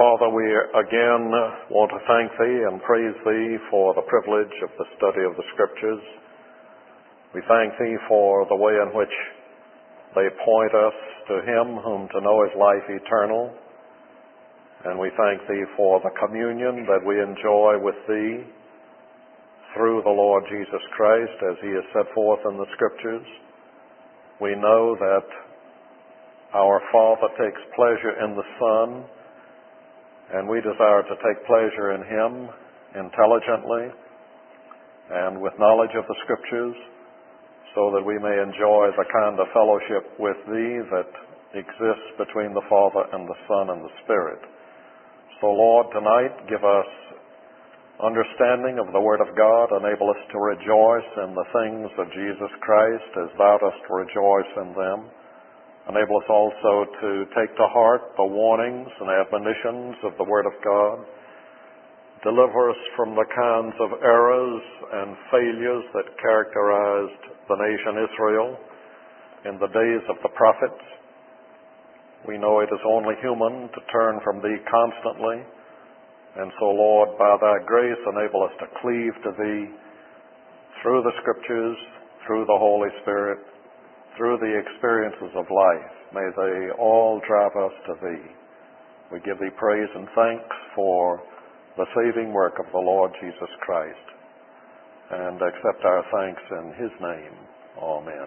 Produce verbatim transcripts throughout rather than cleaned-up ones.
Father, we again want to thank Thee and praise Thee for the privilege of the study of the Scriptures. We thank Thee for the way in which they point us to Him whom to know is life eternal. And we thank Thee for the communion that we enjoy with Thee through the Lord Jesus Christ as He is set forth in the Scriptures. We know that our Father takes pleasure in the Son, and we desire to take pleasure in Him intelligently and with knowledge of the Scriptures, so that we may enjoy the kind of fellowship with Thee that exists between the Father and the Son and the Spirit. So, Lord, tonight give us understanding of the Word of God. Enable us to rejoice in the things of Jesus Christ as Thou dost rejoice in them. Enable us also to take to heart the warnings and admonitions of the Word of God. Deliver us from the kinds of errors and failures that characterized the nation Israel in the days of the prophets. We know it is only human to turn from Thee constantly. And so, Lord, by Thy grace, enable us to cleave to Thee through the Scriptures, through the Holy Spirit, through the experiences of life. May they all drive us to Thee. We give Thee praise and thanks for the saving work of the Lord Jesus Christ, and accept our thanks in His name. Amen.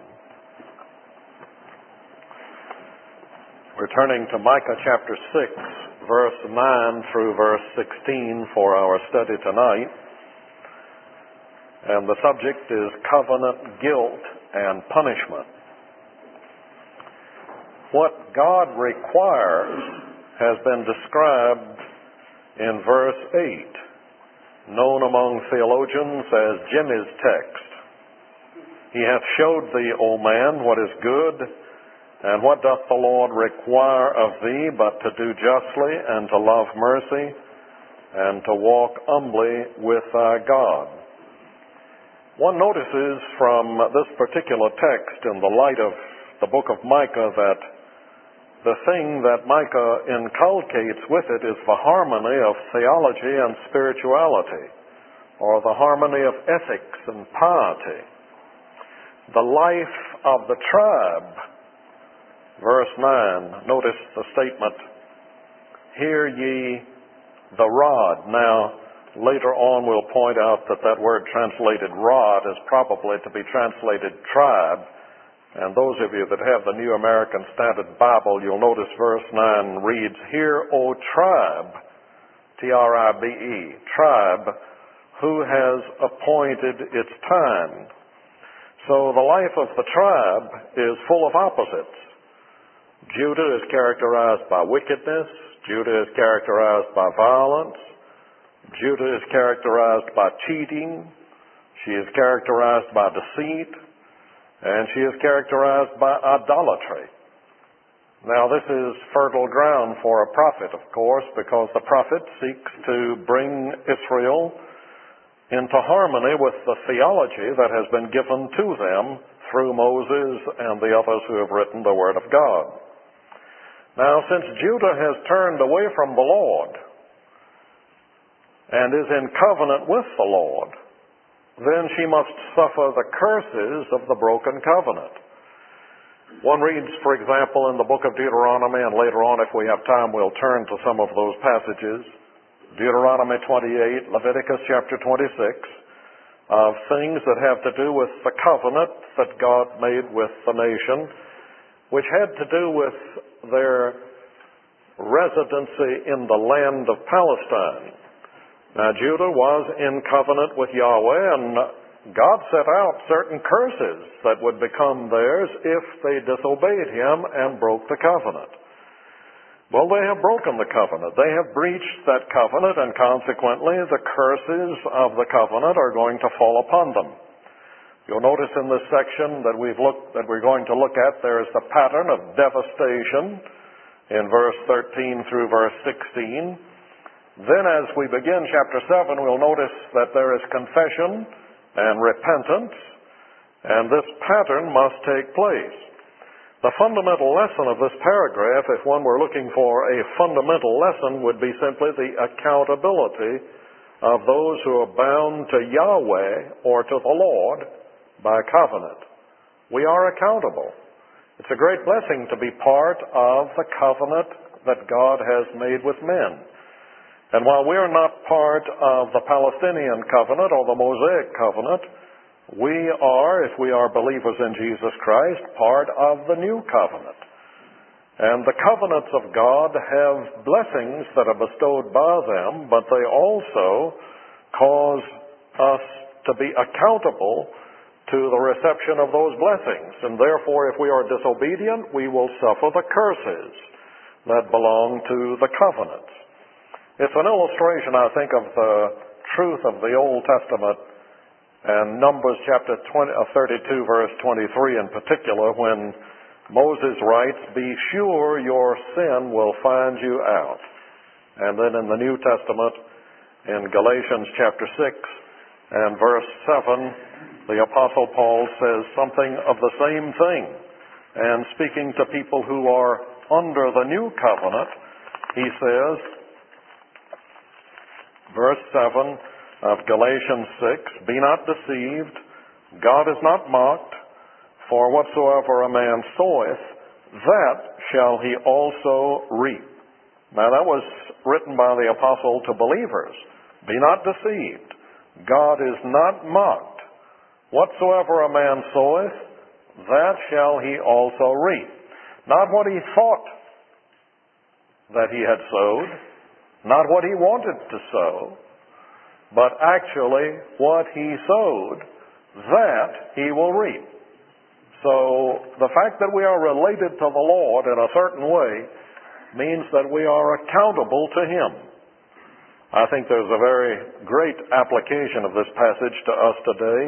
We're turning to Micah chapter six, verse nine through verse sixteen for our study tonight. And the subject is covenant guilt and punishment. What God requires has been described in verse eight, known among theologians as Jimmy's text. He hath showed thee, O man, what is good, and what doth the Lord require of thee, but to do justly, and to love mercy, and to walk humbly with thy God. One notices from this particular text in the light of the book of Micah that the thing that Micah inculcates with it is the harmony of theology and spirituality, or the harmony of ethics and piety. The life of the tribe, verse nine, notice the statement, hear ye the rod. Now, later on we'll point out that that word translated rod is probably to be translated tribe. And those of you that have the New American Standard Bible, you'll notice verse nine reads, Hear, O tribe, T R I B E, tribe, who has appointed its time. So the life of the tribe is full of opposites. Judah is characterized by wickedness. Judah is characterized by violence. Judah is characterized by cheating. She is characterized by deceit. And she is characterized by idolatry. Now, this is fertile ground for a prophet, of course, because the prophet seeks to bring Israel into harmony with the theology that has been given to them through Moses and the others who have written the Word of God. Now, since Judah has turned away from the Lord and is in covenant with the Lord, then she must suffer the curses of the broken covenant. One reads, for example, in the book of Deuteronomy, and later on, if we have time, we'll turn to some of those passages. Deuteronomy twenty-eight, Leviticus chapter twenty-six, of things that have to do with the covenant that God made with the nation, which had to do with their residency in the land of Palestine. Now, Judah was in covenant with Yahweh, and God set out certain curses that would become theirs if they disobeyed Him and broke the covenant. Well, they have broken the covenant. They have breached that covenant, and consequently, the curses of the covenant are going to fall upon them. You'll notice in this section that we've looked, that we're going to look at, there is the pattern of devastation in verse thirteen through verse sixteen. Then as we begin chapter seven, we'll notice that there is confession and repentance, and this pattern must take place. The fundamental lesson of this paragraph, if one were looking for a fundamental lesson, would be simply the accountability of those who are bound to Yahweh or to the Lord by covenant. We are accountable. It's a great blessing to be part of the covenant that God has made with men. And while we are not part of the Palestinian covenant or the Mosaic covenant, we are, if we are believers in Jesus Christ, part of the new covenant. And the covenants of God have blessings that are bestowed by them, but they also cause us to be accountable to the reception of those blessings. And therefore, if we are disobedient, we will suffer the curses that belong to the covenants. It's an illustration, I think, of the truth of the Old Testament and Numbers chapter twenty, uh, thirty-two, verse twenty-three in particular, when Moses writes, "Be sure your sin will find you out." And then in the New Testament, in Galatians chapter six and verse seven, the Apostle Paul says something of the same thing. And speaking to people who are under the new covenant, he says, verse seven of Galatians six, "Be not deceived, God is not mocked, for whatsoever a man soweth, that shall he also reap." Now that was written by the apostle to believers. Be not deceived, God is not mocked. Whatsoever a man soweth, that shall he also reap. Not what he thought that he had sowed, not what he wanted to sow, but actually what he sowed, that he will reap. So the fact that we are related to the Lord in a certain way means that we are accountable to Him. I think there's a very great application of this passage to us today.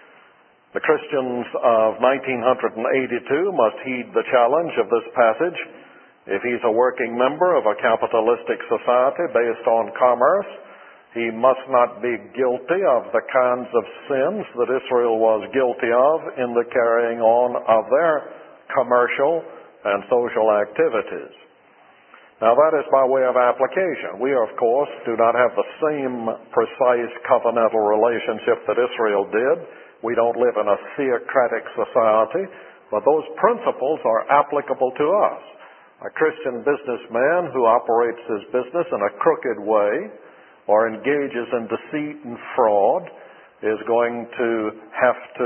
The Christians of nineteen eighty-two must heed the challenge of this passage. If he's a working member of a capitalistic society based on commerce, he must not be guilty of the kinds of sins that Israel was guilty of in the carrying on of their commercial and social activities. Now that is by way of application. We, of course, do not have the same precise covenantal relationship that Israel did. We don't live in a theocratic society, but those principles are applicable to us. A Christian businessman who operates his business in a crooked way or engages in deceit and fraud is going to have to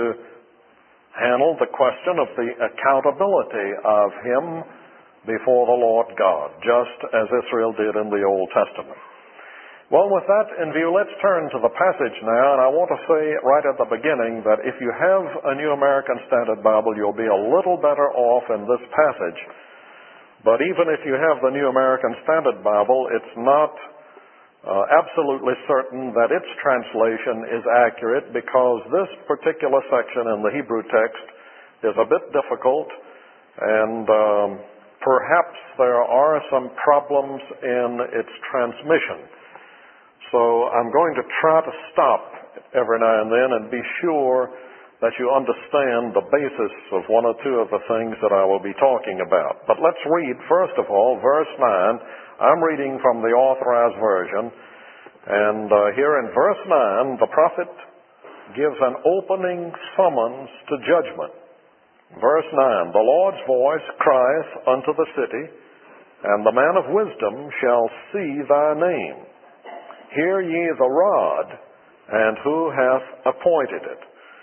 handle the question of the accountability of him before the Lord God, just as Israel did in the Old Testament. Well, with that in view, let's turn to the passage now, and I want to say right at the beginning that if you have a New American Standard Bible, you'll be a little better off in this passage. But even if you have the New American Standard Bible, it's not uh, absolutely certain that its translation is accurate, because this particular section in the Hebrew text is a bit difficult, and um, perhaps there are some problems in its transmission. So I'm going to try to stop every now and then and be sure that you understand the basis of one or two of the things that I will be talking about. But let's read, first of all, verse nine. I'm reading from the Authorized Version. And uh, here in verse nine, the prophet gives an opening summons to judgment. Verse nine, "The Lord's voice crieth unto the city, and the man of wisdom shall see thy name. Hear ye the rod, and who hath appointed it?"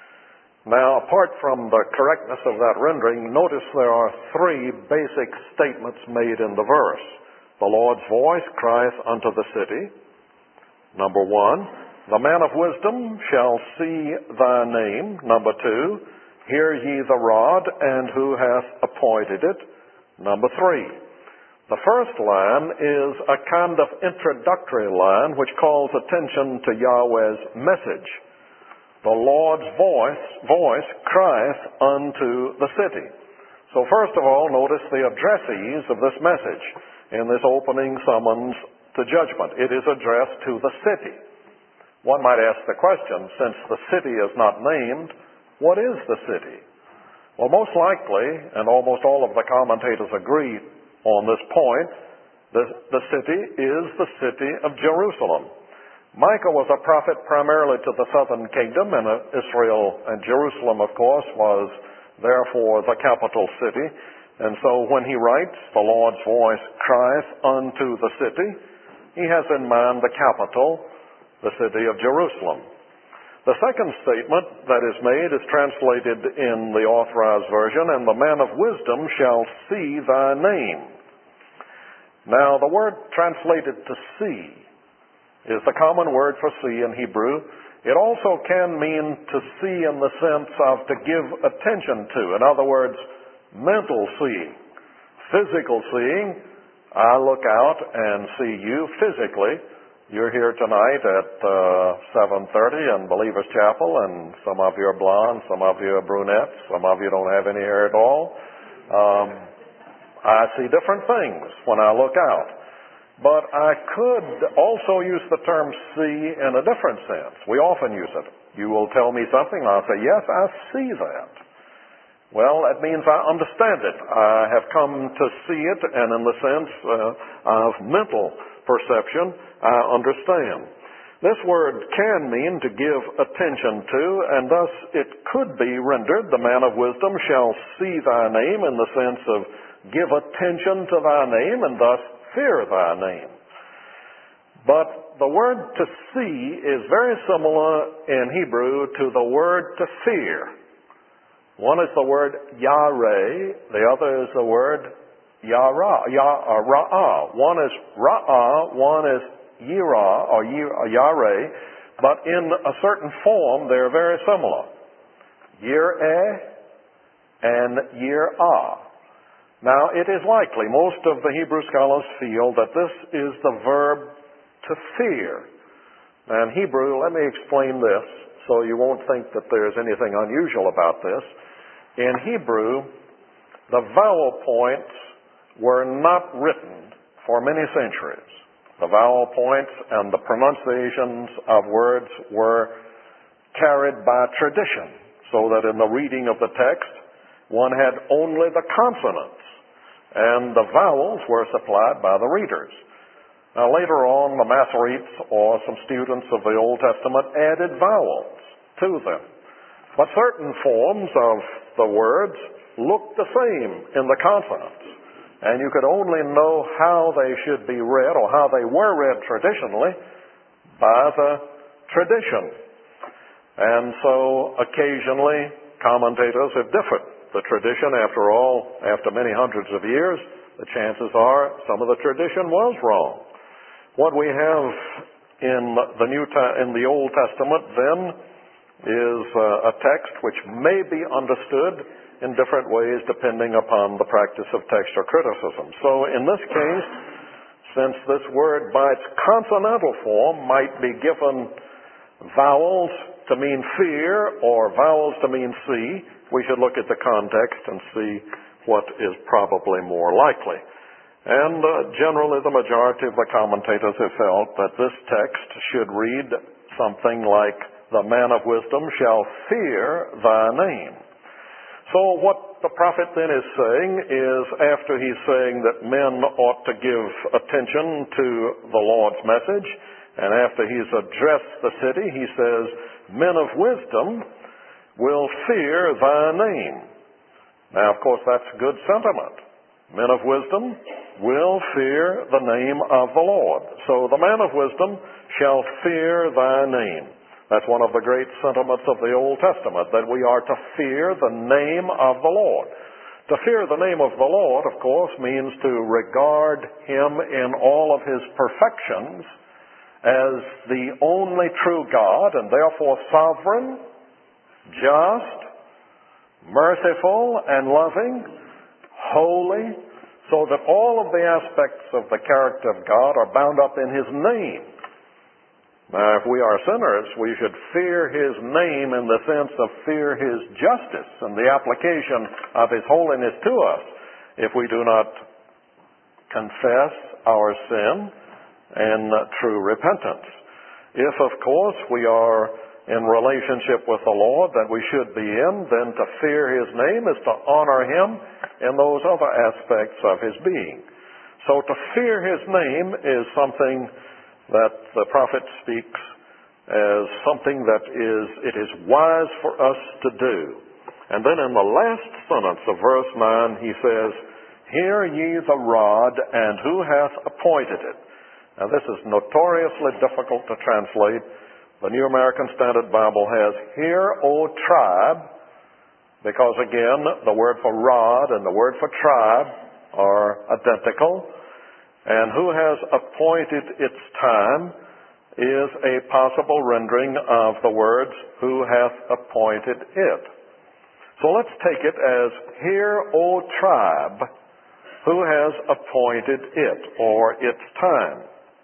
Now, apart from the correctness of that rendering, notice there are three basic statements made in the verse. The Lord's voice crieth unto the city. Number one, the man of wisdom shall see thy name. Number two, hear ye the rod, and who hath appointed it. Number three, the first line is a kind of introductory line which calls attention to Yahweh's message. The Lord's voice, voice crieth unto the city. So first of all, notice the addressees of this message in this opening summons to judgment. It is addressed to the city. One might ask the question, since the city is not named, what is the city? Well, most likely, and almost all of the commentators agree on this point, the, the city is the city of Jerusalem. Micah was a prophet primarily to the southern kingdom, and uh, Israel and Jerusalem, of course, was therefore the capital city. And so when he writes, "The Lord's voice crieth unto the city," he has in mind the capital, the city of Jerusalem. The second statement that is made is translated in the Authorized Version, "And the man of wisdom shall see thy name." Now, the word translated to see is the common word for see in Hebrew. It also can mean to see in the sense of to give attention to. In other words, mental seeing, physical seeing. I look out and see you physically. You're here tonight at uh, seven thirty in Believers Chapel, and some of you are blonde, some of you are brunettes, some of you don't have any hair at all. Um, I see different things when I look out. But I could also use the term see in a different sense. We often use it. You will tell me something, and I'll say, "Yes, I see that." Well, that means I understand it. I have come to see it, and in the sense uh, of mental perception, I understand. This word can mean to give attention to, and thus it could be rendered, "The man of wisdom shall see thy name," in the sense of give attention to thy name, and thus fear thy name. But the word to see is very similar in Hebrew to the word to fear. One is the word yareh, the other is the word yara, yara. One is ra'ah, one is yirah or yareh, but in a certain form they're very similar. Yireh and yirah. Now, it is likely, most of the Hebrew scholars feel that this is the verb to fear. Now, in Hebrew, let me explain this so you won't think that there's anything unusual about this. In Hebrew, the vowel points were not written for many centuries. The vowel points and the pronunciations of words were carried by tradition, so that in the reading of the text, one had only the consonants, and the vowels were supplied by the readers. Now, later on, the Masoretes or some students of the Old Testament added vowels to them. But certain forms of the words looked the same in the consonants, and you could only know how they should be read or how they were read traditionally by the tradition. And so occasionally commentators have differed. The tradition, after all, after many hundreds of years, the chances are some of the tradition was wrong. What we have in the New in the Old Testament then is uh, a text which may be understood in different ways depending upon the practice of textual criticism. So in this case, since this word by its consonantal form might be given vowels to mean fear or vowels to mean see, we should look at the context and see what is probably more likely. And uh, generally the majority of the commentators have felt that this text should read something like, "The man of wisdom shall fear thy name." So what the prophet then is saying is, after he's saying that men ought to give attention to the Lord's message, and after he's addressed the city, he says, "Men of wisdom will fear thy name." Now, of course, that's good sentiment. Men of wisdom will fear the name of the Lord. So the man of wisdom shall fear thy name. That's one of the great sentiments of the Old Testament, that we are to fear the name of the Lord. To fear the name of the Lord, of course, means to regard him in all of his perfections as the only true God, and therefore sovereign, just, merciful, and loving, holy, so that all of the aspects of the character of God are bound up in his name. Now, if we are sinners, we should fear his name in the sense of fear his justice and the application of his holiness to us if we do not confess our sin in true repentance. If, of course, we are in relationship with the Lord that we should be in, then to fear His name is to honor Him in those other aspects of His being. So to fear His name is something that the prophet speaks as something that is, it is wise for us to do. And then in the last sentence of verse nine, he says, "Hear ye the rod, and who hath appointed it?" Now this is notoriously difficult to translate. The New American Standard Bible has, "Hear, O tribe," because again, the word for rod and the word for tribe are identical. And "who has appointed its time" is a possible rendering of the words, "who hath appointed it." So let's take it as, "Hear, O tribe, who has appointed it," or its time.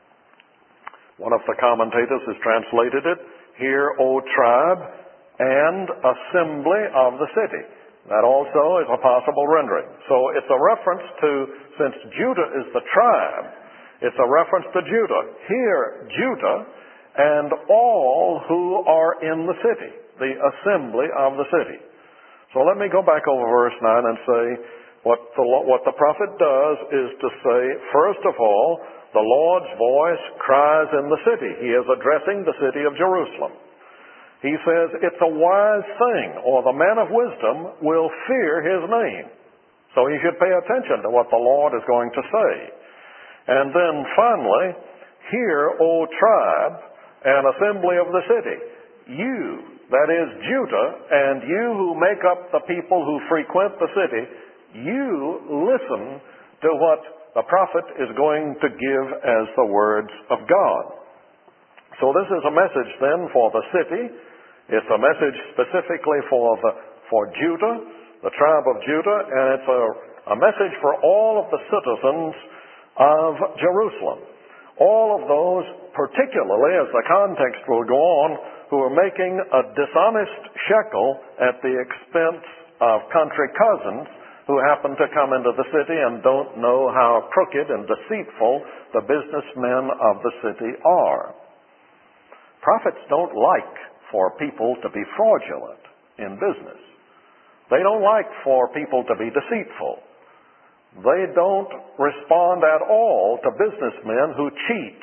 One of the commentators has translated it, "Hear, O tribe, and assembly of the city." That also is a possible rendering. So it's a reference to, since Judah is the tribe, it's a reference to Judah. "Hear, Judah, and all who are in the city," the assembly of the city. So let me go back over verse nine and say, what the, what the prophet does is to say, first of all, the Lord's voice cries in the city. He is addressing the city of Jerusalem. He says, it's a wise thing, or the man of wisdom will fear His name. So he should pay attention to what the Lord is going to say. And then finally, "Hear, O tribe, and assembly of the city." You, that is Judah, and you who make up the people who frequent the city, you listen to what the prophet is going to give as the words of God. So this is a message then for the city. It's a message specifically for the, for Judah, the tribe of Judah, and it's a, a message for all of the citizens of Jerusalem. All of those, particularly as the context will go on, who are making a dishonest shekel at the expense of country cousins who happen to come into the city and don't know how crooked and deceitful the businessmen of the city are. Prophets don't like for people to be fraudulent in business. They don't like for people to be deceitful. They don't respond at all to businessmen who cheat.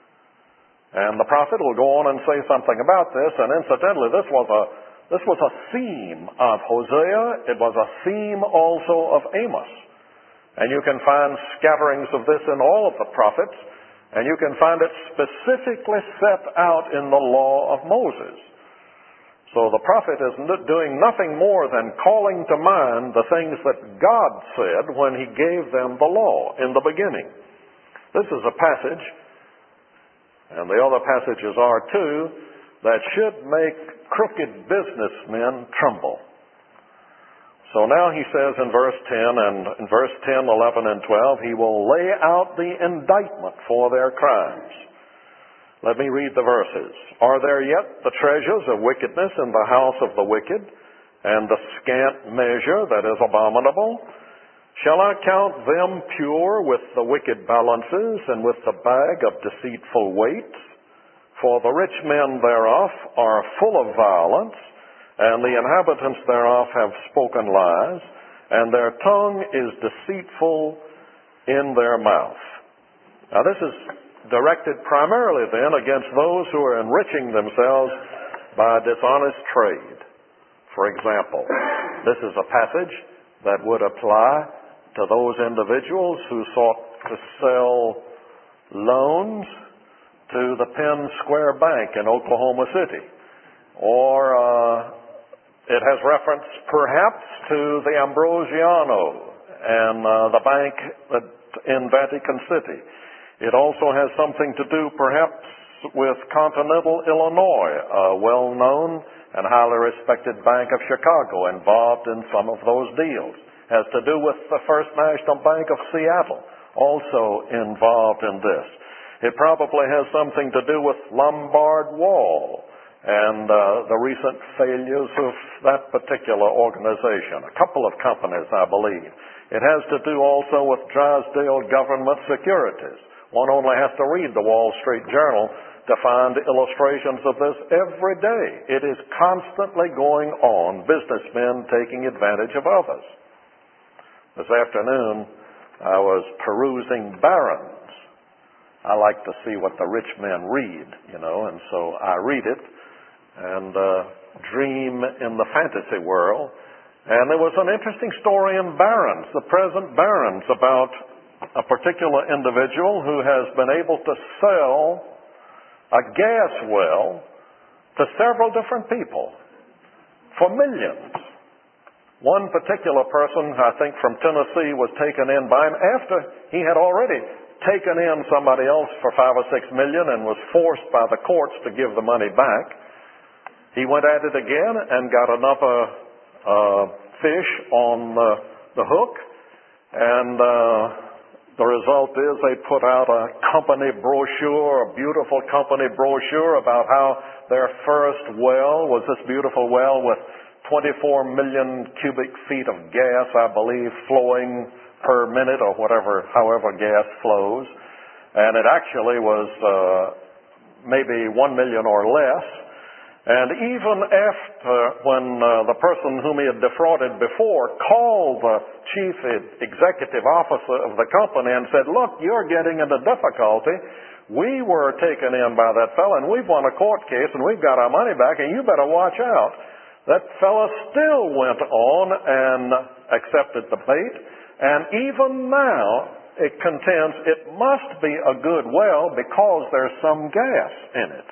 And the prophet will go on and say something about this, and incidentally, this was a This was a theme of Hosea. It was a theme also of Amos. And you can find scatterings of this in all of the prophets, and you can find it specifically set out in the law of Moses. So the prophet is doing nothing more than calling to mind the things that God said when He gave them the law in the beginning. This is a passage, and the other passages are too, that should make crooked businessmen tremble. So now he says in verse ten, and in verse ten, eleven, and twelve, He will lay out the indictment for their crimes. Let me read the verses. "Are there yet the treasures of wickedness in the house of the wicked, and the scant measure that is abominable? Shall I count them pure with the wicked balances, and with the bag of deceitful weights? For the rich men thereof are full of violence, and the inhabitants thereof have spoken lies, and their tongue is deceitful in their mouth." Now this is directed primarily then against those who are enriching themselves by dishonest trade. For example, this is a passage that would apply to those individuals who sought to sell loans to the Penn Square Bank in Oklahoma City. Or uh, it has reference perhaps to the Ambrosiano and uh, the bank that in Vatican City. It also has something to do perhaps with Continental Illinois, a well-known and highly respected bank of Chicago, involved in some of those deals. Has to do with the First National Bank of Seattle, also involved in this. It probably has something to do with Lombard Wall and uh, the recent failures of that particular organization. A couple of companies, I believe. It has to do also with Drysdale Government Securities. One only has to read the Wall Street Journal to find illustrations of this every day. It is constantly going on, businessmen taking advantage of others. This afternoon, I was perusing Barron's. I like to see what the rich men read, you know, and so I read it and uh, dream in the fantasy world. And there was an interesting story in Barron's, the present Barron's, about a particular individual who has been able to sell a gas well to several different people for millions. One particular person, I think from Tennessee, was taken in by him after he had already taken in somebody else for five or six million and was forced by the courts to give the money back. He went at it again and got another uh, fish on uh, the hook, and uh, the result is they put out a company brochure, a beautiful company brochure about how their first well was this beautiful well with twenty-four million cubic feet of gas, I believe, flowing per minute or whatever, however gas flows. And it actually was uh, maybe one million or less. And even after, when uh, the person whom he had defrauded before called the chief executive officer of the company and said, look, you're getting into difficulty. We were taken in by that fellow and we've won a court case and we've got our money back and you better watch out. That fellow still went on and accepted the bait. And even now, it contends it must be a good well because there's some gas in it.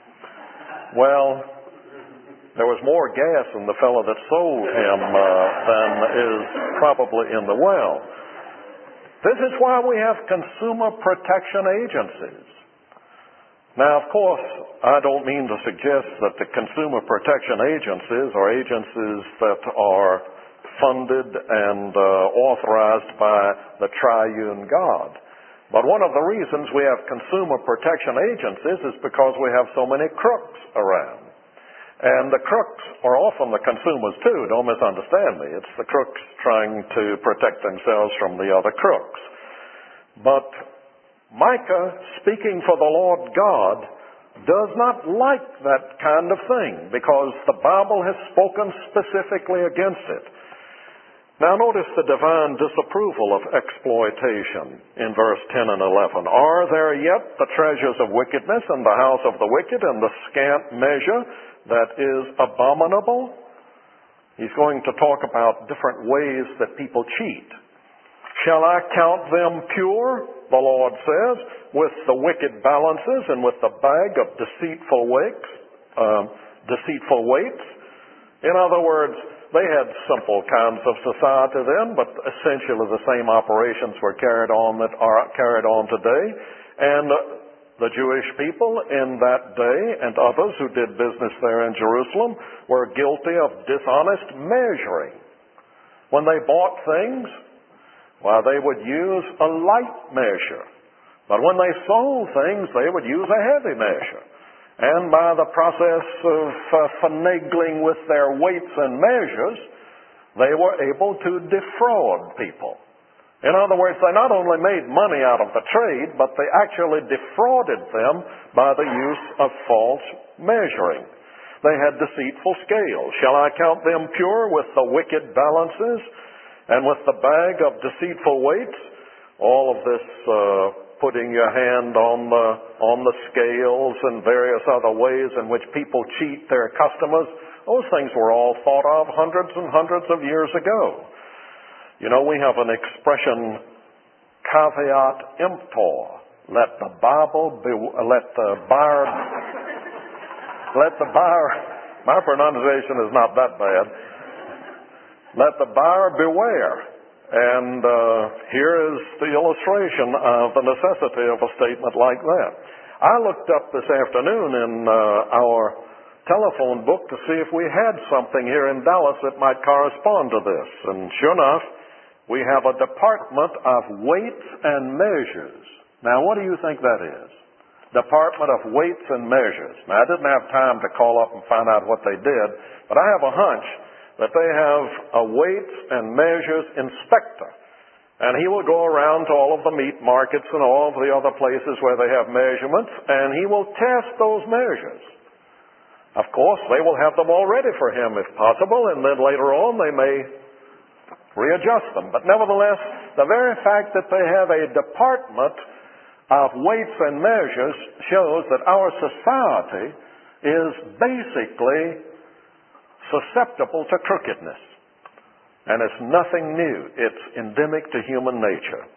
Well, there was more gas in the fellow that sold him uh, than is probably in the well. This is why we have consumer protection agencies. Now, of course, I don't mean to suggest that the consumer protection agencies are agencies that are funded and uh, authorized by the triune God. But one of the reasons we have consumer protection agencies is because we have so many crooks around. And the crooks are often the consumers too, don't misunderstand me. It's the crooks trying to protect themselves from the other crooks. But Micah, speaking for the Lord God, does not like that kind of thing because the Bible has spoken specifically against it. Now notice the divine disapproval of exploitation in verse ten and eleven. Are there yet the treasures of wickedness in the house of the wicked, and the scant measure that is abominable? He's going to talk about different ways that people cheat. Shall I count them pure, the Lord says, with the wicked balances and with the bag of deceitful weights? Um, deceitful weights? In other words, they had simple kinds of society then, but essentially the same operations were carried on that are carried on today. And the Jewish people in that day and others who did business there in Jerusalem were guilty of dishonest measuring. When they bought things, well, they would use a light measure. But when they sold things, they would use a heavy measure. And by the process of uh, finagling with their weights and measures, they were able to defraud people. In other words, they not only made money out of the trade, but they actually defrauded them by the use of false measuring. They had deceitful scales. Shall I count them pure with the wicked balances and with the bag of deceitful weights? All of this uh, putting your hand on the, on the scales and various other ways in which people cheat their customers, those things were all thought of hundreds and hundreds of years ago. You know, we have an expression, caveat emptor. Let the Bible be, let the buyer, let the buyer, my pronunciation is not that bad. Let the buyer beware. And uh, here is the illustration of the necessity of a statement like that. I looked up this afternoon in uh, our telephone book to see if we had something here in Dallas that might correspond to this. And sure enough, we have a Department of Weights and Measures. Now, what do you think that is? Department of Weights and Measures. Now, I didn't have time to call up and find out what they did, but I have a hunch that they have a weights and measures inspector. And he will go around to all of the meat markets and all of the other places where they have measurements, and he will test those measures. Of course, they will have them all ready for him if possible, and then later on they may readjust them. But nevertheless, the very fact that they have a department of weights and measures shows that our society is basically susceptible to crookedness. And it's nothing new. It's endemic to human nature.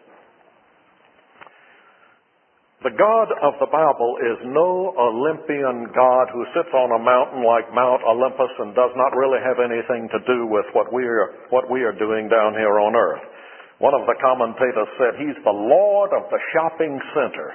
The God of the Bible is no Olympian God who sits on a mountain like Mount Olympus and does not really have anything to do with what we are, what we are doing down here on earth. One of the commentators said he's the Lord of the shopping center.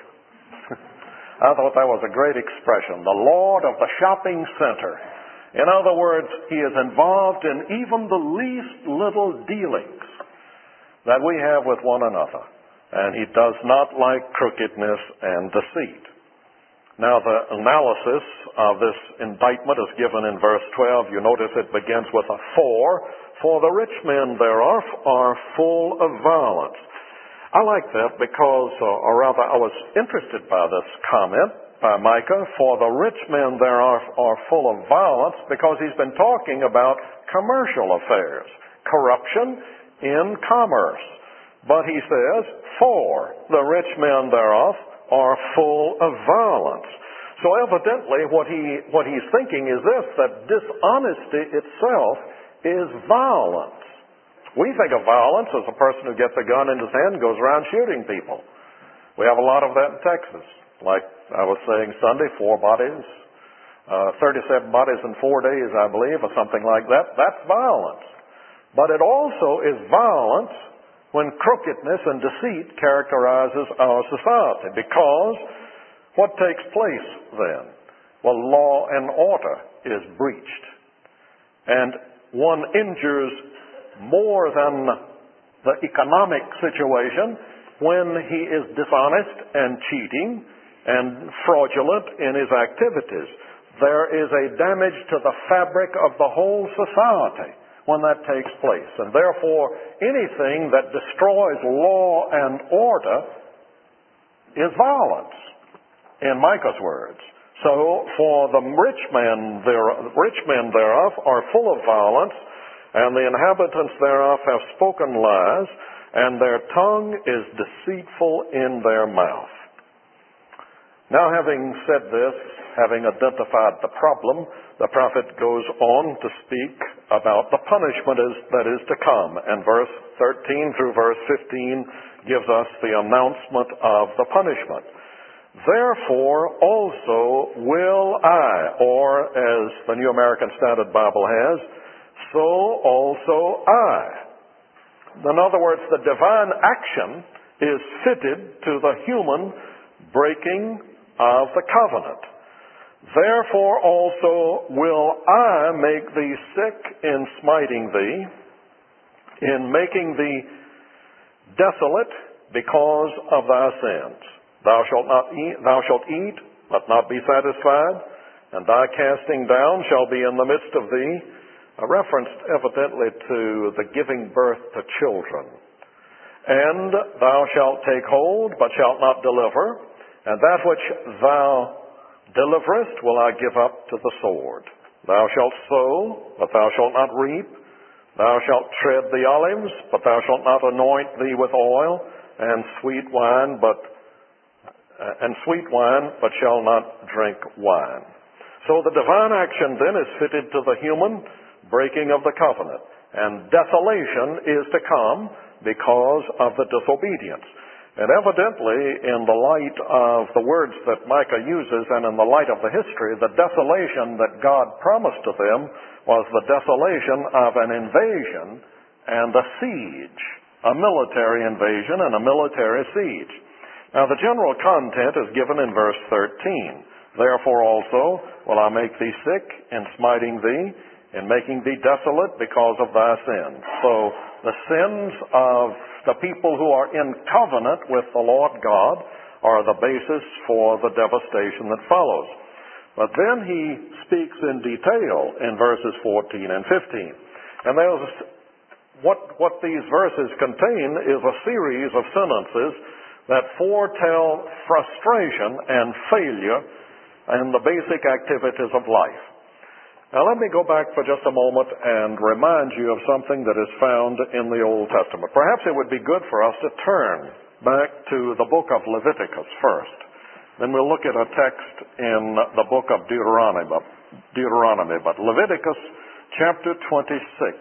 I thought that was a great expression. The Lord of the shopping center. In other words, he is involved in even the least little dealings that we have with one another. And he does not like crookedness and deceit. Now, the analysis of this indictment is given in verse twelve. You notice it begins with a for. For the rich men thereof are full of violence. I like that because, uh, or rather, I was interested by this comment by Micah. For the rich men thereof are full of violence, because he's been talking about commercial affairs, corruption in commerce. But he says, for the rich men thereof are full of violence. So evidently what he what he's thinking is this, that dishonesty itself is violence. We think of violence as a person who gets a gun in his hand and goes around shooting people. We have a lot of that in Texas. Like I was saying Sunday, four bodies, uh, thirty-seven bodies in four days, I believe, or something like that. That's violence. But it also is violence when crookedness and deceit characterizes our society. Because what takes place then? Well, law and order is breached. And one injures more than the economic situation when he is dishonest and cheating and fraudulent in his activities. There is a damage to the fabric of the whole society when that takes place. And therefore, anything that destroys law and order is violence, in Micah's words. So, for the rich men, there, rich men thereof are full of violence, and the inhabitants thereof have spoken lies, and their tongue is deceitful in their mouth. Now, having said this, having identified the problem, the prophet goes on to speak about the punishment is, that is to come. And verse thirteen through verse fifteen gives us the announcement of the punishment. Therefore also will I, or as the New American Standard Bible has, so also I. In other words, the divine action is fitted to the human breaking of the covenant. Therefore also will I make thee sick in smiting thee, in making thee desolate because of thy sins. Thou shalt not eat, thou shalt eat, but not be satisfied, and thy casting down shall be in the midst of thee, a reference evidently to the giving birth to children. And thou shalt take hold, but shalt not deliver, and that which thou deliverest will I give up to the sword. Thou shalt sow, but thou shalt not reap. Thou shalt tread the olives, but thou shalt not anoint thee with oil, and sweet wine, but uh, and sweet wine, but shall not drink wine. So the divine action then is fitted to the human breaking of the covenant, and desolation is to come because of the disobedience. And evidently, in the light of the words that Micah uses, and in the light of the history, the desolation that God promised to them was the desolation of an invasion and a siege, a military invasion and a military siege. Now, the general content is given in verse thirteen. Therefore also will I make thee sick in smiting thee, in making thee desolate because of thy sins. So, the sins of the people who are in covenant with the Lord God are the basis for the devastation that follows. But then he speaks in detail in verses fourteen and fifteen. And there's what, what these verses contain is a series of sentences that foretell frustration and failure in the basic activities of life. Now let me go back for just a moment and remind you of something that is found in the Old Testament. Perhaps it would be good for us to turn back to the book of Leviticus first. Then we'll look at a text in the book of Deuteronomy. Deuteronomy, but Leviticus chapter twenty-six.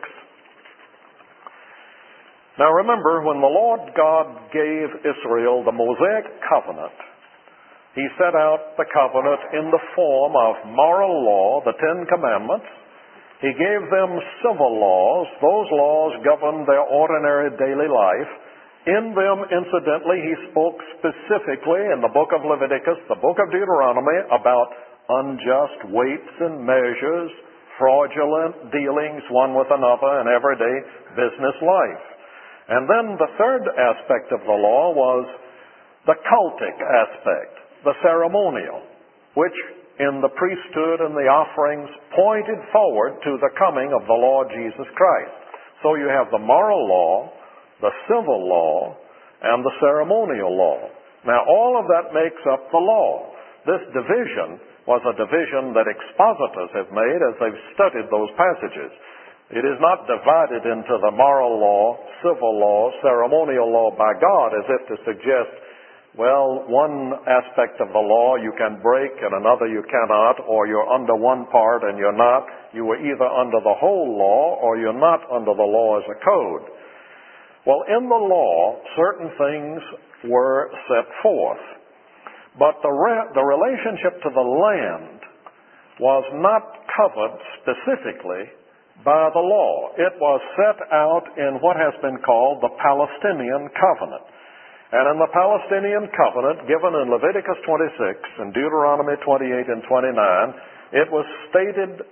Now remember, when the Lord God gave Israel the Mosaic covenant, He set out the covenant in the form of moral law, the Ten Commandments. He gave them civil laws. Those laws governed their ordinary daily life. In them, incidentally, He spoke specifically in the book of Leviticus, the book of Deuteronomy, about unjust weights and measures, fraudulent dealings one with another in everyday business life. And then the third aspect of the law was the cultic aspect, the ceremonial, which in the priesthood and the offerings pointed forward to the coming of the Lord Jesus Christ. So you have the moral law, the civil law, and the ceremonial law. Now all of that makes up the law. This division was a division that expositors have made as they've studied those passages. It is not divided into the moral law, civil law, ceremonial law by God as if to suggest, well, one aspect of the law you can break and another you cannot, or you're under one part and you're not. You were either under the whole law or you're not under the law as a code. Well, in the law, certain things were set forth. But the, re- the relationship to the land was not covered specifically by the law. It was set out in what has been called the Palestinian Covenant. And in the Palestinian Covenant, given in Leviticus twenty-six and Deuteronomy twenty-eight and twenty-nine, it was stated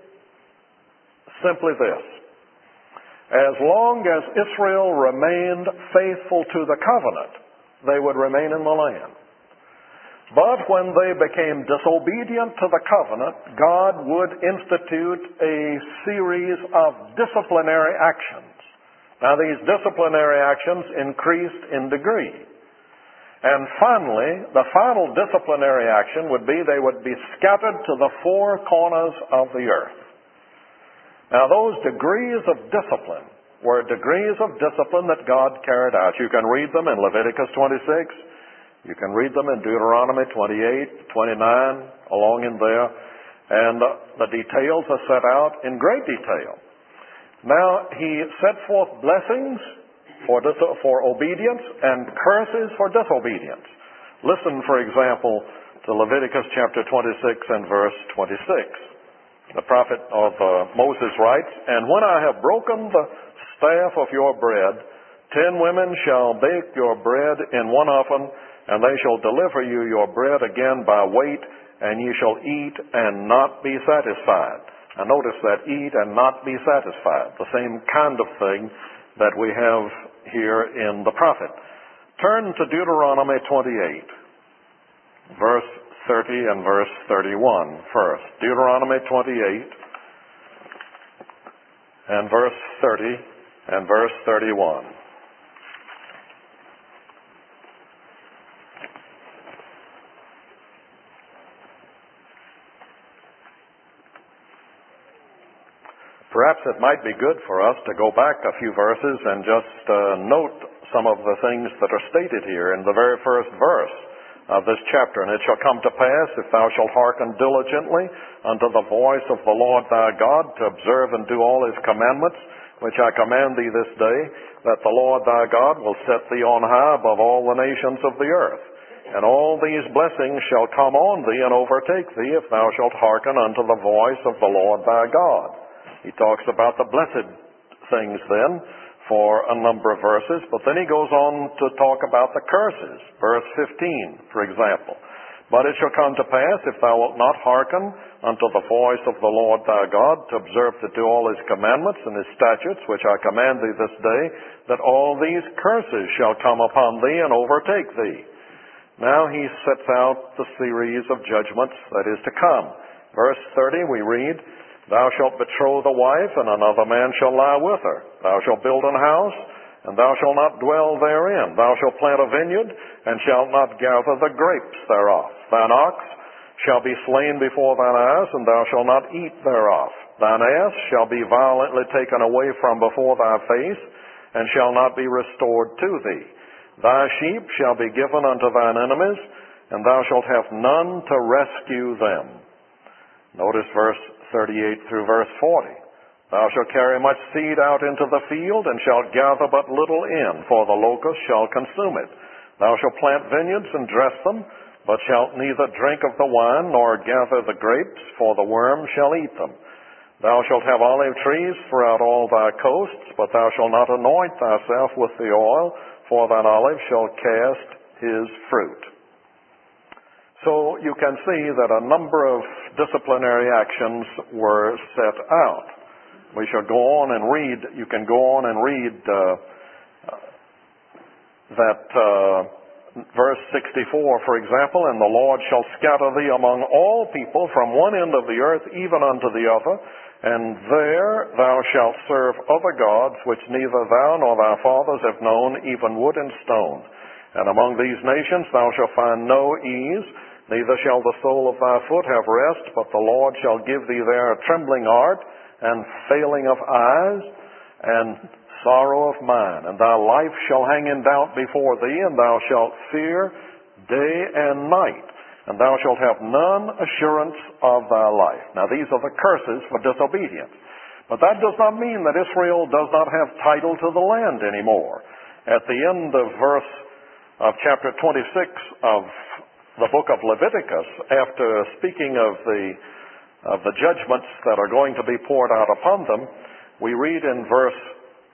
simply this: as long as Israel remained faithful to the covenant, they would remain in the land. But when they became disobedient to the covenant, God would institute a series of disciplinary actions. Now, these disciplinary actions increased in degree. And finally, the final disciplinary action would be they would be scattered to the four corners of the earth. Now, those degrees of discipline were degrees of discipline that God carried out. You can read them in Leviticus twenty-six. You can read them in Deuteronomy twenty-eight, twenty-nine, along in there. And the details are set out in great detail. Now, He set forth blessings for, dis- for obedience and curses for disobedience. Listen, for example, to Leviticus chapter twenty-six and verse twenty-six. The prophet of uh, Moses writes, "And when I have broken the staff of your bread, ten women shall bake your bread in one oven, and they shall deliver you your bread again by weight, and ye shall eat and not be satisfied." Now notice that, eat and not be satisfied. The same kind of thing that we have here in the prophet. Turn to Deuteronomy twenty-eight, verse thirty and verse thirty-one first. Deuteronomy twenty-eight and verse thirty and verse thirty-one. Perhaps it might be good for us to go back a few verses and just uh, note some of the things that are stated here in the very first verse of this chapter. "And it shall come to pass, if thou shalt hearken diligently unto the voice of the Lord thy God, to observe and do all His commandments, which I command thee this day, that the Lord thy God will set thee on high above all the nations of the earth. And all these blessings shall come on thee and overtake thee, if thou shalt hearken unto the voice of the Lord thy God." He talks about the blessed things then for a number of verses, but then he goes on to talk about the curses. Verse fifteen, for example. "But it shall come to pass, if thou wilt not hearken unto the voice of the Lord thy God, to observe to do all His commandments and His statutes, which I command thee this day, that all these curses shall come upon thee and overtake thee." Now he sets out the series of judgments that is to come. Verse thirty, we read, Thou shalt betroth a wife, and another man shall lie with her. Thou shalt build an house, and thou shalt not dwell therein. Thou shalt plant a vineyard, and shalt not gather the grapes thereof. Thine ox shall be slain before thine eyes, and thou shalt not eat thereof. Thine ass shall be violently taken away from before thy face, and shall not be restored to thee. Thy sheep shall be given unto thine enemies, and thou shalt have none to rescue them. Notice verse thirty-eight through verse forty. Thou shalt carry much seed out into the field, and shalt gather but little in, for the locust shall consume it. Thou shalt plant vineyards and dress them, but shalt neither drink of the wine, nor gather the grapes, for the worm shall eat them. Thou shalt have olive trees throughout all thy coasts, but thou shalt not anoint thyself with the oil, for thine olive shall cast his fruit. So you can see that a number of disciplinary actions were set out. We shall go on and read, you can go on and read uh, that uh, verse sixty-four, for example, and the Lord shall scatter thee among all people from one end of the earth even unto the other, and there thou shalt serve other gods, which neither thou nor thy fathers have known, even wood and stone. And among these nations thou shalt find no ease, neither shall the sole of thy foot have rest, but the Lord shall give thee there a trembling heart, and failing of eyes, and sorrow of mind. And thy life shall hang in doubt before thee, and thou shalt fear day and night. And thou shalt have none assurance of thy life. Now these are the curses for disobedience. But that does not mean that Israel does not have title to the land anymore. At the end of verse of chapter twenty-six of the book of Leviticus, after speaking of the of the judgments that are going to be poured out upon them, we read in verse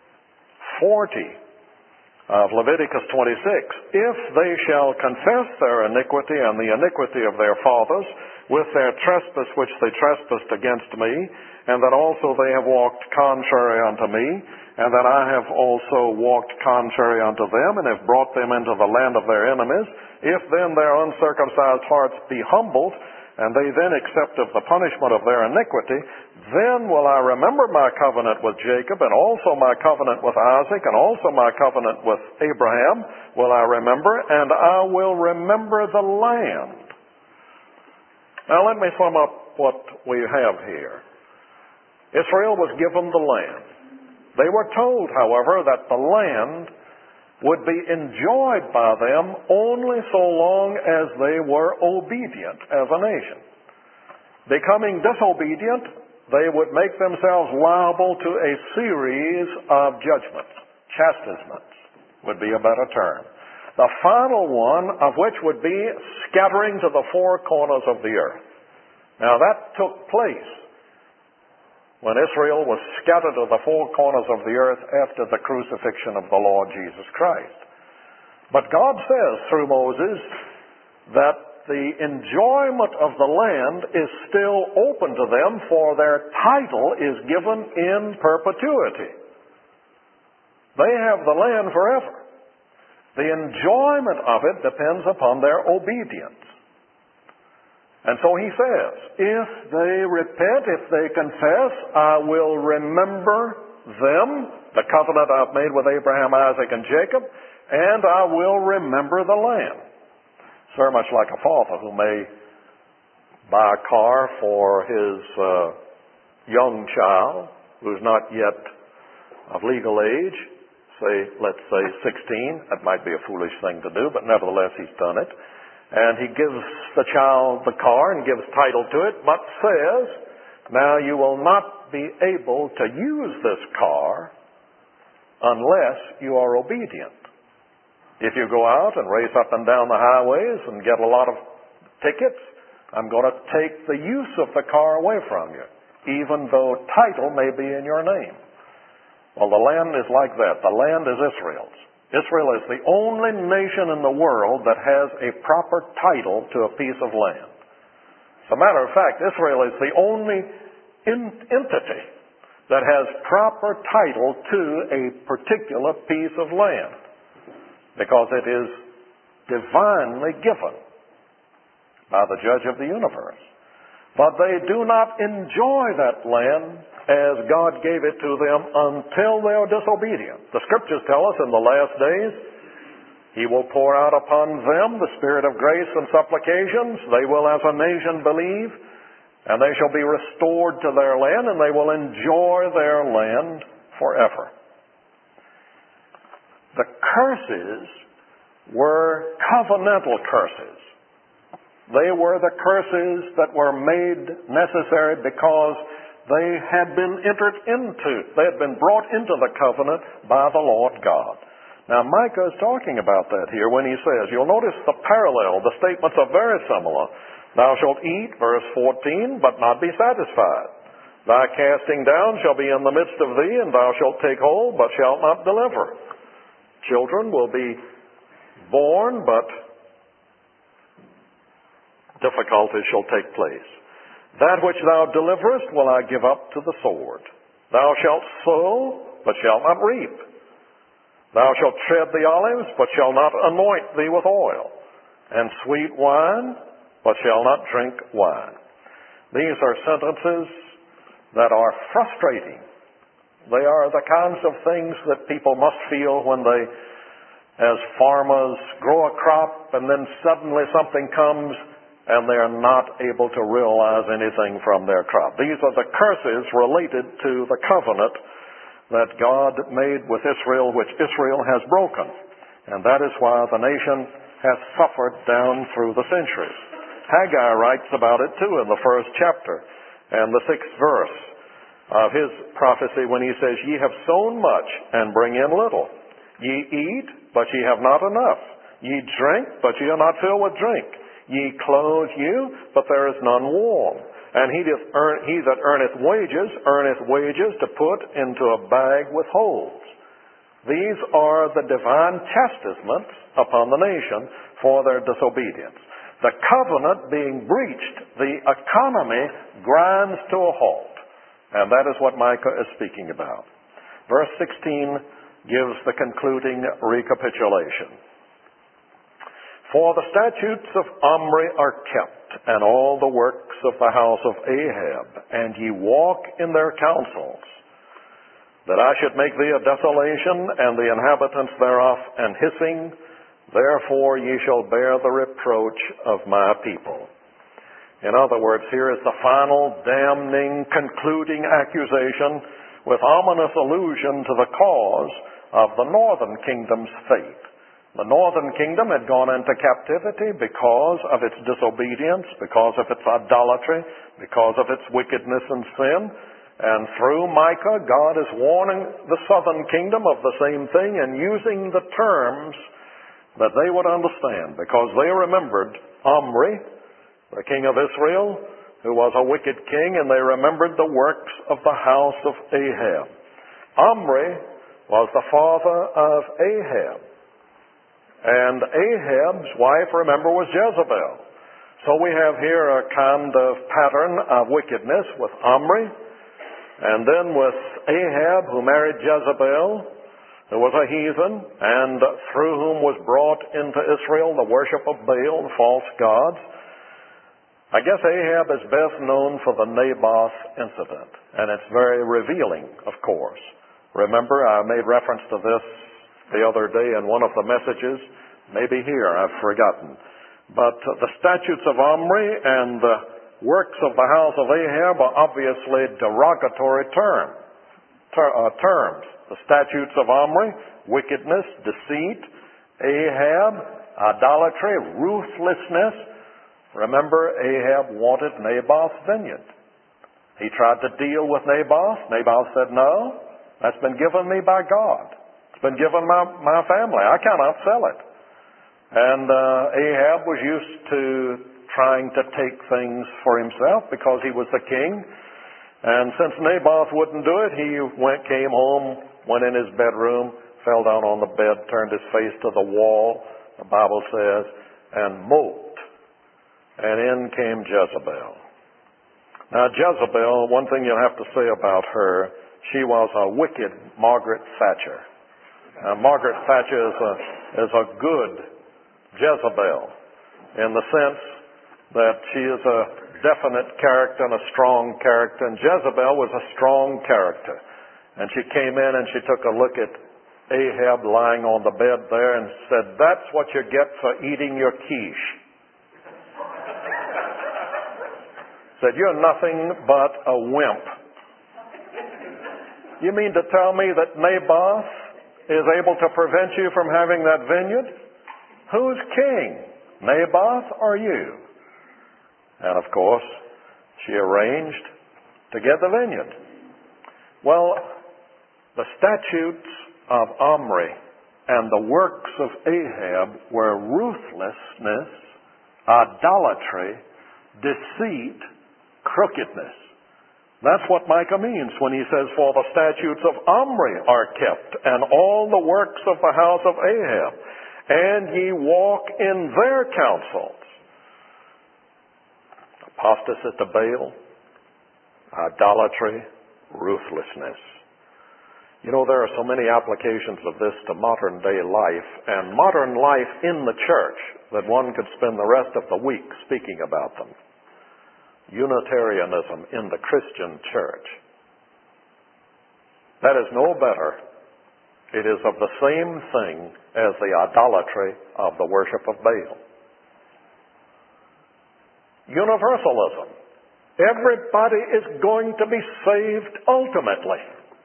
forty of Leviticus twenty-six, if they shall confess their iniquity and the iniquity of their fathers with their trespass which they trespassed against me, and that also they have walked contrary unto me, and that I have also walked contrary unto them, and have brought them into the land of their enemies, if then their uncircumcised hearts be humbled, and they then accept of the punishment of their iniquity, then will I remember my covenant with Jacob, and also my covenant with Isaac, and also my covenant with Abraham will I remember, and I will remember the land. Now let me sum up what we have here. Israel was given the land. They were told, however, that the land would be enjoyed by them only so long as they were obedient as a nation. Becoming disobedient, they would make themselves liable to a series of judgments. Chastisements would be a better term. The final one of which would be scattering to the four corners of the earth. Now that took place when Israel was scattered to the four corners of the earth after the crucifixion of the Lord Jesus Christ. But God says through Moses that the enjoyment of the land is still open to them, for their title is given in perpetuity. They have the land forever. The enjoyment of it depends upon their obedience. And so he says, if they repent, if they confess, I will remember them, the covenant I've made with Abraham, Isaac, and Jacob, and I will remember the land. It's very much like a father who may buy a car for his uh, young child who's not yet of legal age, say, let's say sixteen. That might be a foolish thing to do, but nevertheless he's done it. And he gives the child the car and gives title to it, but says, now you will not be able to use this car unless you are obedient. If you go out and race up and down the highways and get a lot of tickets, I'm going to take the use of the car away from you, even though title may be in your name. Well, the land is like that. The land is Israel's. Israel is the only nation in the world that has a proper title to a piece of land. As a matter of fact, Israel is the only in- entity that has proper title to a particular piece of land, because it is divinely given by the judge of the universe. But they do not enjoy that land as God gave it to them until they are disobedient. The Scriptures tell us in the last days, He will pour out upon them the Spirit of grace and supplications. They will as a nation believe, and they shall be restored to their land, and they will enjoy their land forever. The curses were covenantal curses. They were the curses that were made necessary because they had been entered into, they had been brought into the covenant by the Lord God. Now Micah is talking about that here when he says, you'll notice the parallel, the statements are very similar. Thou shalt eat, verse fourteen, but not be satisfied. Thy casting down shall be in the midst of thee, and thou shalt take hold, but shalt not deliver. Children will be born, but difficulties shall take place. That which thou deliverest will I give up to the sword. Thou shalt sow, but shalt not reap. Thou shalt tread the olives, but shalt not anoint thee with oil, and sweet wine, but shalt not drink wine. These are sentences that are frustrating. They are the kinds of things that people must feel when they, as farmers, grow a crop and then suddenly something comes and they are not able to realize anything from their crop. These are the curses related to the covenant that God made with Israel, which Israel has broken. And that is why the nation has suffered down through the centuries. Haggai writes about it too in the first chapter and the sixth verse of his prophecy when he says, Ye have sown much and bring in little. Ye eat, but ye have not enough. Ye drink, but ye are not filled with drink. Ye clothe you, but there is none warm. And he, doth earn, he that earneth wages, earneth wages to put into a bag with holes. These are the divine chastisements upon the nation for their disobedience. The covenant being breached, the economy grinds to a halt. And that is what Micah is speaking about. Verse sixteen gives the concluding recapitulation. For the statutes of Omri are kept, and all the works of the house of Ahab, and ye walk in their counsels, that I should make thee a desolation, and the inhabitants thereof an hissing. Therefore ye shall bear the reproach of my people. In other words, here is the final damning, concluding accusation with ominous allusion to the cause of the northern kingdom's fate. The northern kingdom had gone into captivity because of its disobedience, because of its idolatry, because of its wickedness and sin. And through Micah, God is warning the southern kingdom of the same thing and using the terms that they would understand, because they remembered Omri, the king of Israel, who was a wicked king, and they remembered the works of the house of Ahab. Omri was the father of Ahab. And Ahab's wife, remember, was Jezebel. So we have here a kind of pattern of wickedness with Omri, and then with Ahab, who married Jezebel, who was a heathen, and through whom was brought into Israel the worship of Baal, the false gods. I guess Ahab is best known for the Naboth incident, and it's very revealing, of course. Remember, I made reference to this the other day in one of the messages, maybe here, I've forgotten. But the statutes of Omri and the works of the house of Ahab are obviously derogatory term, ter, uh, terms. The statutes of Omri, wickedness, deceit; Ahab, idolatry, ruthlessness. Remember, Ahab wanted Naboth's vineyard. He tried to deal with Naboth. Naboth said, no, that's been given me by God. It's been given my, my family. I cannot sell it. And uh, Ahab was used to trying to take things for himself because he was the king. And since Naboth wouldn't do it, he went, came home, went in his bedroom, fell down on the bed, turned his face to the wall, the Bible says, and moped. And in came Jezebel. Now Jezebel, one thing you'll have to say about her, she was a wicked Margaret Thatcher. Now, Margaret Thatcher is a, is a good Jezebel in the sense that she is a definite character and a strong character, and Jezebel was a strong character. And she came in and she took a look at Ahab lying on the bed there and said, "That's what you get for eating your quiche." Said, "You're nothing but a wimp." You mean to tell me that Naboth is able to prevent you from having that vineyard? Who's king, Naboth or you? And of course, she arranged to get the vineyard. Well, the statutes of Omri and the works of Ahab were ruthlessness, idolatry, deceit, crookedness. That's what Micah means when he says, "For the statutes of Omri are kept, and all the works of the house of Ahab, and ye walk in their counsels." Apostasy to Baal, idolatry, ruthlessness. You know, there are so many applications of this to modern day life and modern life in the church that one could spend the rest of the week speaking about them. Unitarianism in the Christian church. That is no better. It is of the same thing as the idolatry of the worship of Baal. Universalism. Everybody is going to be saved ultimately.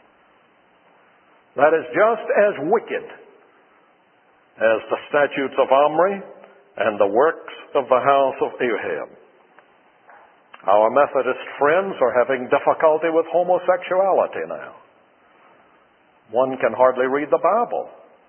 That is just as wicked as the statutes of Omri and the works of the house of Ahab. Our Methodist friends are having difficulty with homosexuality now. One can hardly read the Bible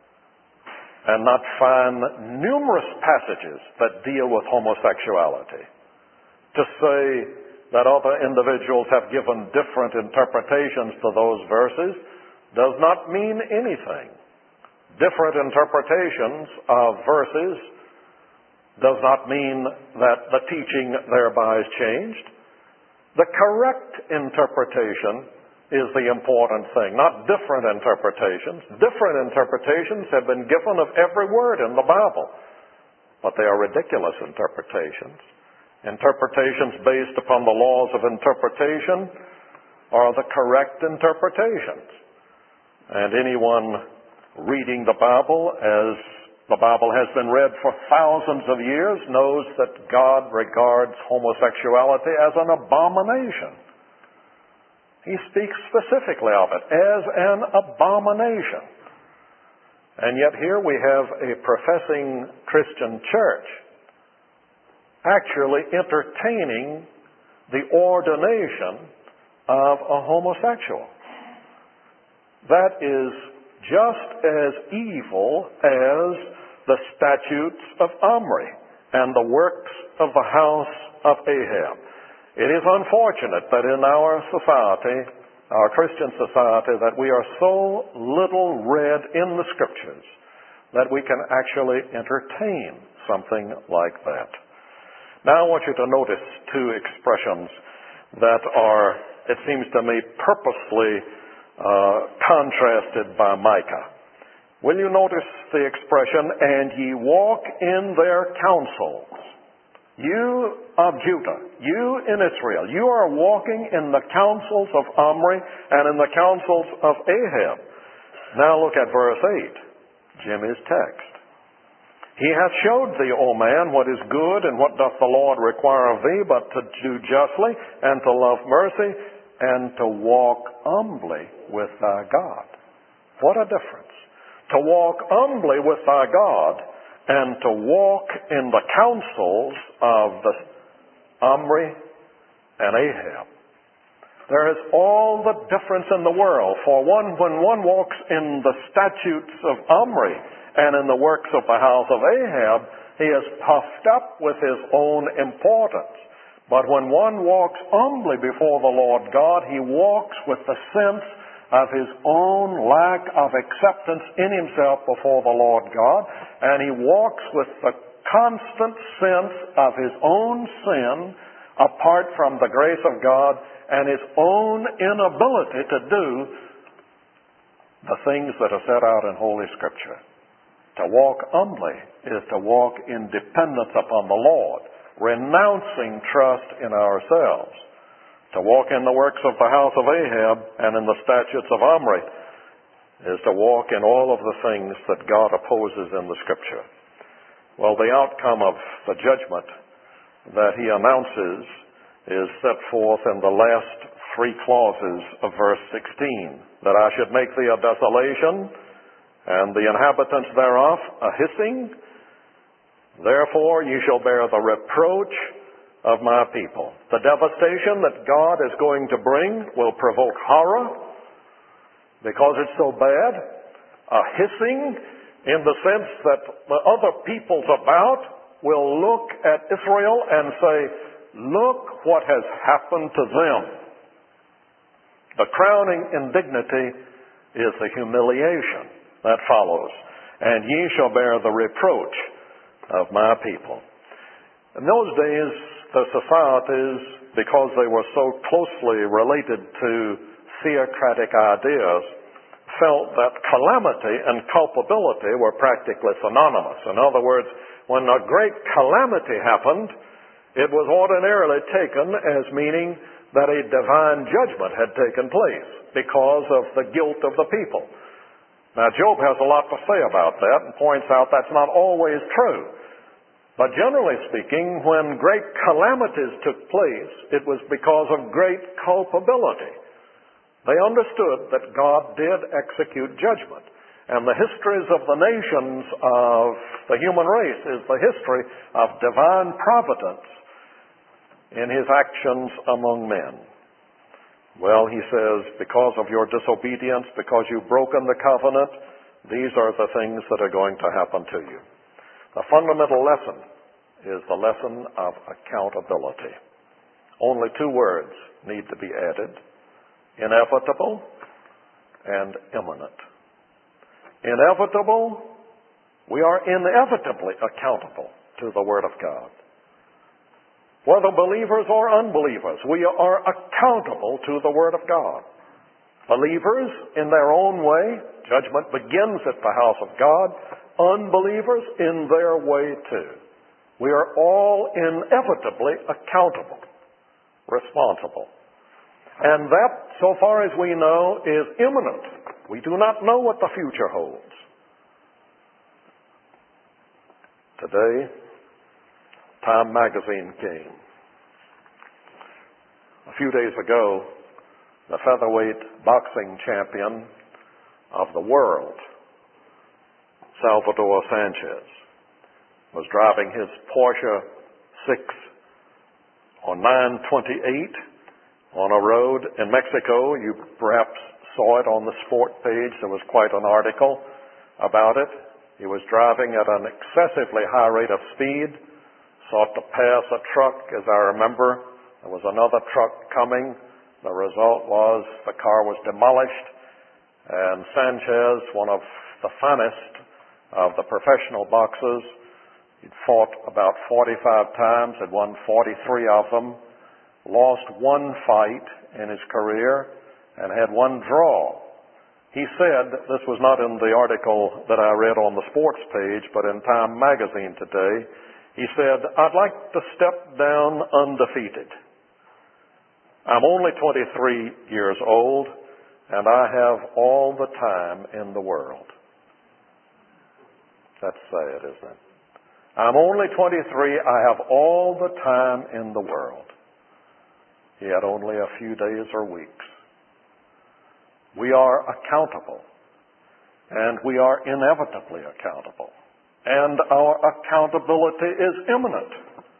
and not find numerous passages that deal with homosexuality. To say that other individuals have given different interpretations to those verses does not mean anything. Different interpretations of verses does not mean that the teaching thereby is changed. The correct interpretation is the important thing, not different interpretations. Different interpretations have been given of every word in the Bible, but they are ridiculous interpretations. Interpretations based upon the laws of interpretation are the correct interpretations. And anyone reading the Bible as the Bible has been read for thousands of years knows that God regards homosexuality as an abomination. He speaks specifically of it as an abomination. And yet here we have a professing Christian church actually entertaining the ordination of a homosexual. That is just as evil as the statutes of Omri and the works of the house of Ahab. It is unfortunate that in our society, our Christian society, that we are so little read in the Scriptures that we can actually entertain something like that. Now I want you to notice two expressions that are, it seems to me, purposely uh, contrasted by Micah. Will you notice the expression, "And ye walk in their counsels"? You of Judah, you in Israel, you are walking in the counsels of Omri and in the counsels of Ahab. Now look at verse eight, Jimmy's text. "He hath showed thee, O man, what is good, and what doth the Lord require of thee, but to do justly, and to love mercy, and to walk humbly with thy God." What a difference. To walk humbly with thy God and to walk in the counsels of the Omri and Ahab. There is all the difference in the world. For one, when one walks in the statutes of Omri and in the works of the house of Ahab, he is puffed up with his own importance. But when one walks humbly before the Lord God, he walks with the sense of his own lack of acceptance in himself before the Lord God, and he walks with the constant sense of his own sin apart from the grace of God and his own inability to do the things that are set out in Holy Scripture. To walk humbly is to walk in dependence upon the Lord, renouncing trust in ourselves. To walk in the works of the house of Ahab and in the statutes of Omri is to walk in all of the things that God opposes in the Scripture. Well, the outcome of the judgment that he announces is set forth in the last three clauses of verse sixteen, that I should make thee a desolation, and the inhabitants thereof a hissing. Therefore ye shall bear the reproach of my people. The devastation that God is going to bring will provoke horror because it's so bad. A hissing in the sense that the other peoples about will look at Israel and say, look what has happened to them. The crowning indignity is the humiliation that follows. And ye shall bear the reproach of my people. In those days, the societies, because they were so closely related to theocratic ideas, felt that calamity and culpability were practically synonymous. In other words, when a great calamity happened, it was ordinarily taken as meaning that a divine judgment had taken place because of the guilt of the people. Now, Job has a lot to say about that and points out that's not always true. But generally speaking, when great calamities took place, it was because of great culpability. They understood that God did execute judgment. And the histories of the nations of the human race is the history of divine providence in his actions among men. Well, he says, because of your disobedience, because you've broken the covenant, these are the things that are going to happen to you. The fundamental lesson is the lesson of accountability. Only two words need to be added: inevitable and imminent. Inevitable, we are inevitably accountable to the Word of God. Whether believers or unbelievers, we are accountable to the Word of God. Believers, in their own way, judgment begins at the house of God. Unbelievers, in their way too. We are all inevitably accountable, responsible. And that, so far as we know, is imminent. We do not know what the future holds. Today, Time magazine came. A few days ago, the featherweight boxing champion of the world, Salvador Sanchez, was driving his Porsche six on nine twenty-eight on a road in Mexico. You perhaps saw it on the sport page. There was quite an article about it. He was driving at an excessively high rate of speed, sought to pass a truck, as I remember. There was another truck coming. The result was the car was demolished, and Sanchez, one of the finest of the professional boxers, he'd fought about forty-five times, had won forty-three of them, lost one fight in his career, and had one draw. He said, this was not in the article that I read on the sports page, but in Time magazine today, he said, I'd like to step down undefeated. I'm only twenty-three years old, and I have all the time in the world. That's sad, isn't it? I'm only twenty-three. I have all the time in the world. He had only a few days or weeks. We are accountable, and we are inevitably accountable, and our accountability is imminent.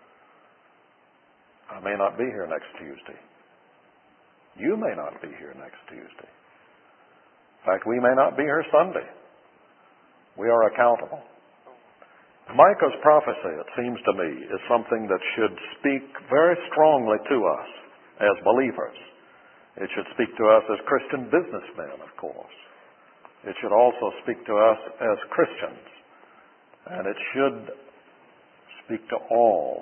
I may not be here next Tuesday. You may not be here next Tuesday. In fact, we may not be here Sunday. We are accountable. Micah's prophecy, it seems to me, is something that should speak very strongly to us as believers. It should speak to us as Christian businessmen, of course. It should also speak to us as Christians. And it should speak to all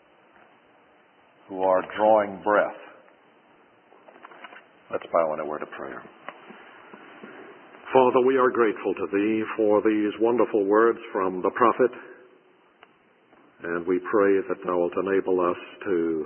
who are drawing breath. Let's bow in a word of prayer. Father, we are grateful to Thee for these wonderful words from the prophet. And we pray that thou wilt enable us to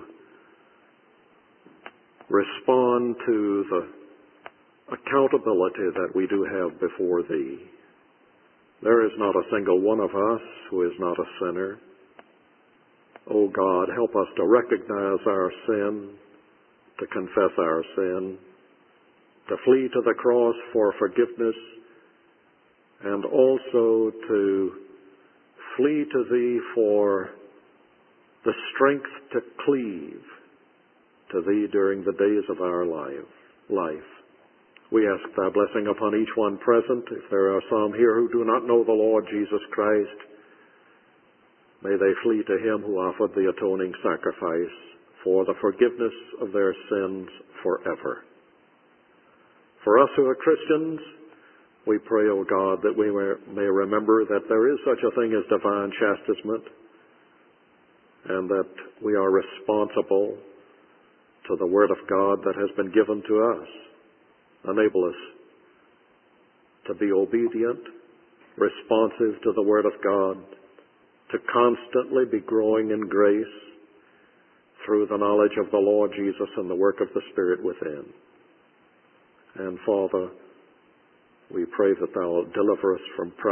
respond to the accountability that we do have before thee. There is not a single one of us who is not a sinner. O God, help us to recognize our sin, to confess our sin, to flee to the cross for forgiveness, and also to flee to thee for the strength to cleave to thee during the days of our life. life. We ask thy blessing upon each one present. If there are some here who do not know the Lord Jesus Christ, may they flee to him who offered the atoning sacrifice for the forgiveness of their sins forever. For us who are Christians, we pray, O God, that we may remember that there is such a thing as divine chastisement, and that we are responsible to the Word of God that has been given to us. Enable us to be obedient, responsive to the Word of God, to constantly be growing in grace through the knowledge of the Lord Jesus and the work of the Spirit within. And Father, we pray that thou wilt deliver us from pride.